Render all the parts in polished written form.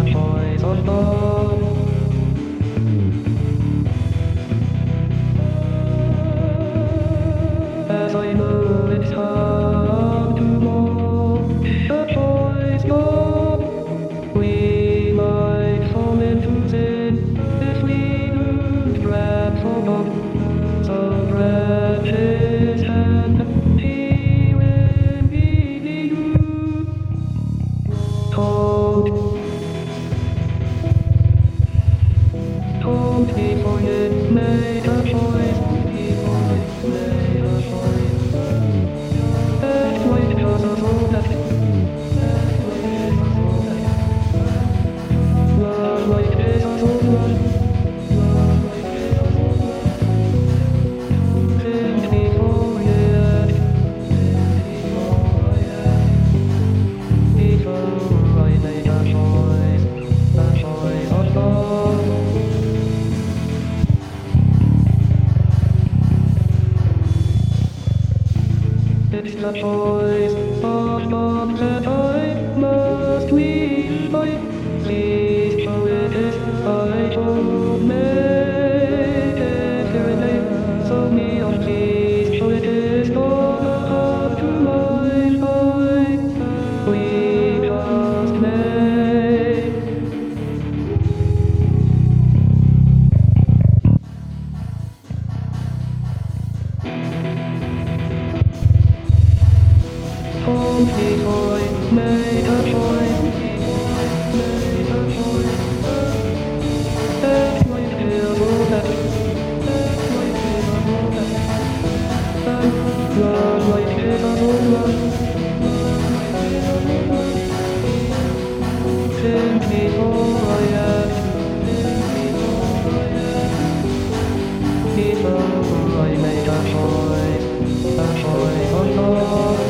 choice of love. As I know it's hard to know the choice of, we might fall into sin if we lose grasp of love. So precious and he will be you. Told before you made a choice, before you made a choice. That's why it was a soul that, that's why it is a soul that. Love like is a soul that, love like is a soul that. Think before you act, think before I act. Before I made a choice of love. It's the choice of love that I must leave by. Please show it is I told me so me on please show it is not up to my life. We just made. Told before I made a choice, made a choice. That's why it feels so bad, that's why it feels so bad. Love like it is so bad, think before I act, think before I act. Before I made a choice of love.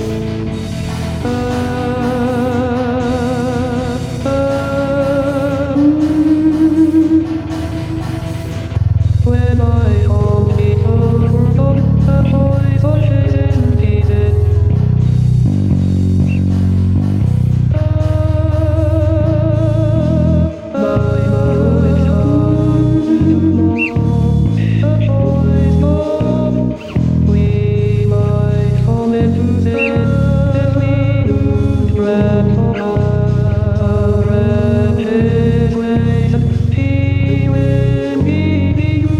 When I hold people forgot the choice of chasing pieces. My love is hard to know the choice of. We might fall into sin if we lose grasp of love. His ways and he will be you.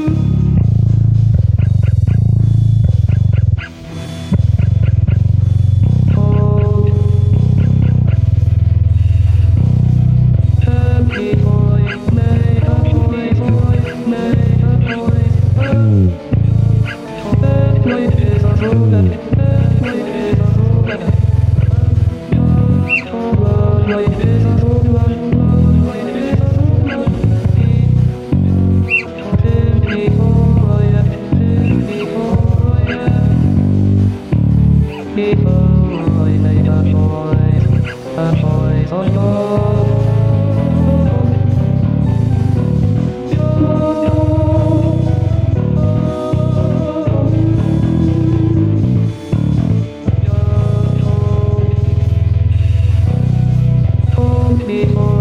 Before I made a choice of love. Told before